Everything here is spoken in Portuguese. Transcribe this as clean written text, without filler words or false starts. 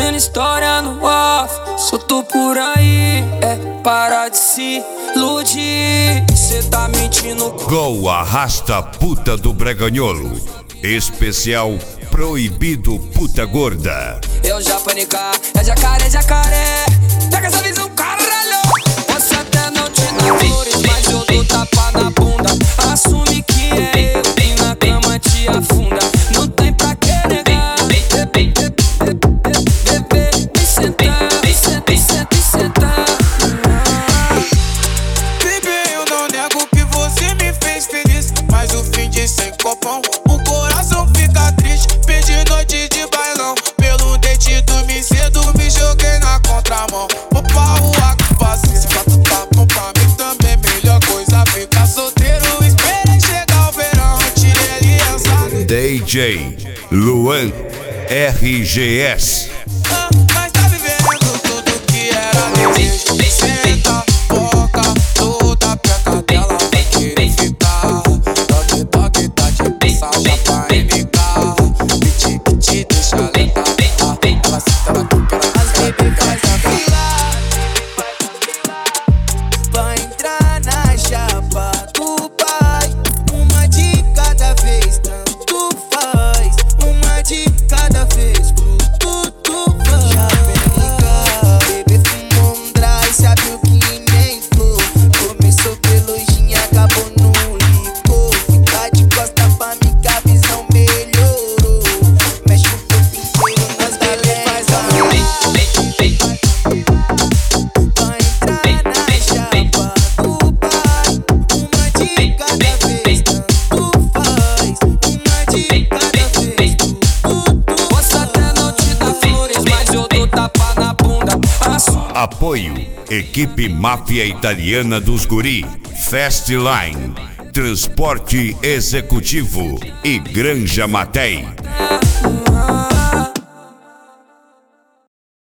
fazendo história no off. Solto por aí, para de se iludir. Cê tá mentindo. Gol arrasta puta do Breganholo. Especial Proibido Puta Gorda. Eu já panicar, é jacaré, jacaré. Pega essa visão, caralho. Posso até não te dar flores, mas eu dou tapa na bunda. Assume que é eu, e na cama te afunda. Não tem pra que negar. Bebê, me sentar, me senta, me senta, me sentar. Bebê, eu não nego que você me fez feliz, mas o fim de sem copão, o coração fica triste. Perdi noite de bailão, pelo dente dormi cedo, me joguei na contramão. Vou pra rua que passa, se pra tu tá bom pra mim também. Melhor coisa ficar solteiro, esperei chegar o verão, tirei aliança. DJ Luan RGS. Mas tá vivendo tudo que era desejo. Senta, foca, toda peca dela vai querer ficar. Toque, toque, tá de passagem pra MK. Piti, te deixa lenta. Ela senta na cuca, as baby faz a fila. Vai entrar na chapa do pai. Uma de cada vez, tanto faz. Uma de cada vez, tudo faz. Já vem bebê fumou um dry, sabe o que nem flor. Começou pelojinha, acabou no licor. Fica de costa pra mim que a visão melhorou. Mexe o corpo inteiro nas galera. Faz a vai entrar na chapa do pai. Uma de cada vez, tanto faz. Uma de cada vez, tudo. Posso até não te dar flores, mas eu dou tapa na bunda. Apoio Equipe Máfia Italiana dos Guri, Fastline, Transporte Executivo e Granja Matei. Assume